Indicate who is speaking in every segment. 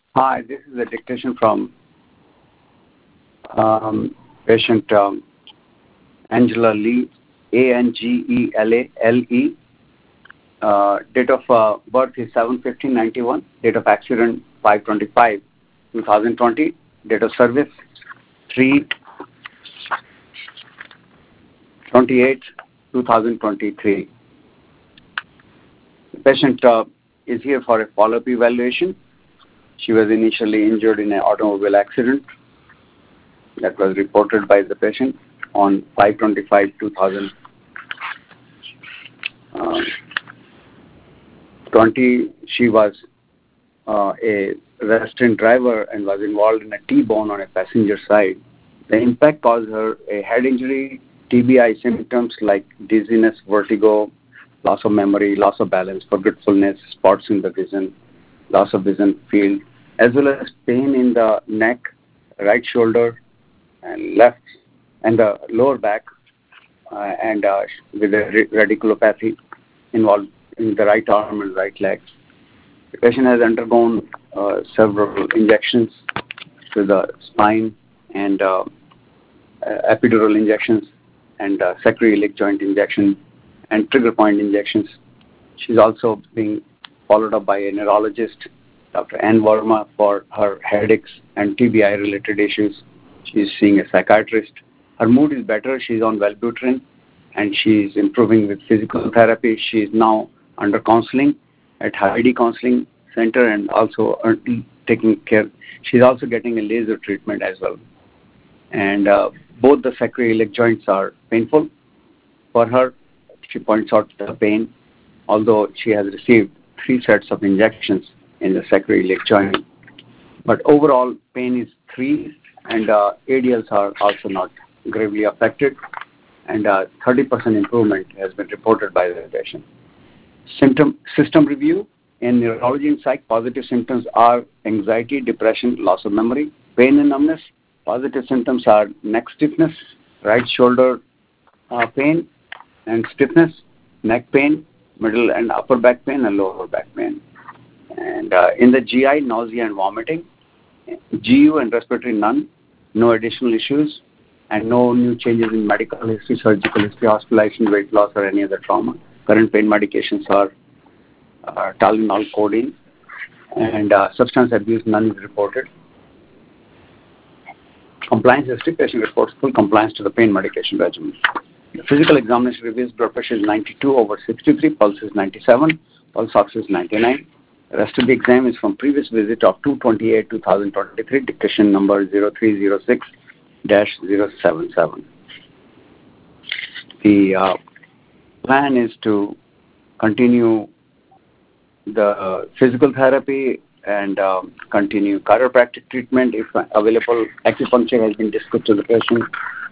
Speaker 1: Hi, this is a dictation from patient Angela Lee, Angelale. Date of birth is 7/15/91. Date of accident 5/25/2020. Date of service 3/28/2023. The patient is here for a follow-up evaluation. She was initially injured in an automobile accident that was reported by the patient on 5/25/2020. She was a restrained driver and was involved in a T-bone on a passenger side. The impact caused her a head injury, TBI symptoms like dizziness, vertigo, loss of memory, loss of balance, forgetfulness, spots in the vision, loss of vision field, as well as pain in the neck, right shoulder, and left, and the lower back, and with a radiculopathy involved in the right arm and right leg. The patient has undergone several injections to the spine and epidural injections and sacroiliac joint injection and trigger point injections. She's also being followed up by a neurologist, Dr. Ann Verma, for her headaches and TBI-related issues. She's seeing a psychiatrist. Her mood is better. She's on Wellbutrin, and she's improving with physical therapy. She's now under counseling at Heidi Counseling Center and also taking care. She's also getting a laser treatment as well. And both the sacroiliac joints are painful for her. She points out the pain, although she has received 3 sets of injections in the sacroiliac joint. But overall, pain is 3, and ADLs are also not gravely affected, and 30% improvement has been reported by the patient. System review. In neurology and psych, positive symptoms are anxiety, depression, loss of memory, pain and numbness. Positive symptoms are neck stiffness, right shoulder pain and stiffness, neck pain, middle and upper back pain, and lower back pain. And in the GI, nausea and vomiting. GU and respiratory, none. No additional issues, and no new changes in medical history, surgical history, hospitalization, weight loss, or any other trauma. Current pain medications are Tylenol, codeine, and substance abuse, none is reported. Compliance history, patient reports full compliance to the pain medication regimen. The physical examination reveals blood pressure is 92/63, pulse is 97, pulse ox is 99. The rest of the exam is from previous visit of 2/28/2023, dictation number 0306-077. The plan is to continue the physical therapy and continue chiropractic treatment if available. Acupuncture has been discussed to the patient.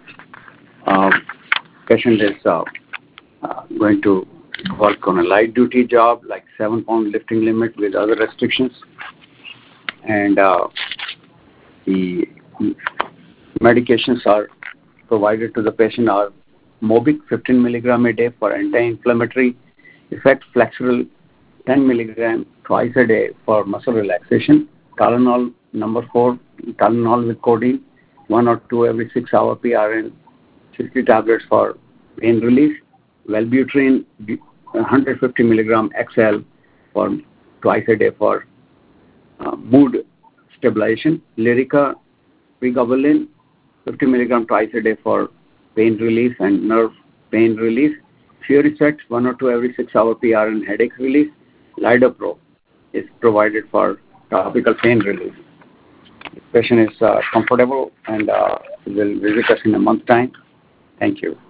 Speaker 1: Patient is going to work on a light duty job like 7-pound lifting limit with other restrictions, and the medications are provided to the patient are Mobic 15 milligram a day for anti-inflammatory effect, Flexeril 10 milligram twice a day for muscle relaxation, Tylenol number 4, Tylenol with codeine 1 or 2 every 6 hour PRN, 60 tablets for pain relief, Wellbutrin 150 milligram XL for twice a day for mood stabilization, Lyrica pregabalin 50 milligram twice a day for pain relief and nerve pain relief, Furisex 1 or 2 every 6 hour PRN headache relief, Lidopro is provided for topical pain relief. The patient is comfortable and will visit us in a month's time. Thank you.